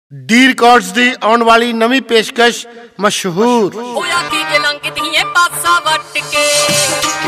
D records ਦੀ ਆਉਣ ਵਾਲੀ ਨਵੀਂ ਪੇਸ਼ਕਸ਼ ਮਸ਼ਹੂਰ ਹੋਇਆ ਕੀ ਜੇ ਲੰਘਦੀ ਏ ਪਾਸਾ ਵੱਟ ਕੇ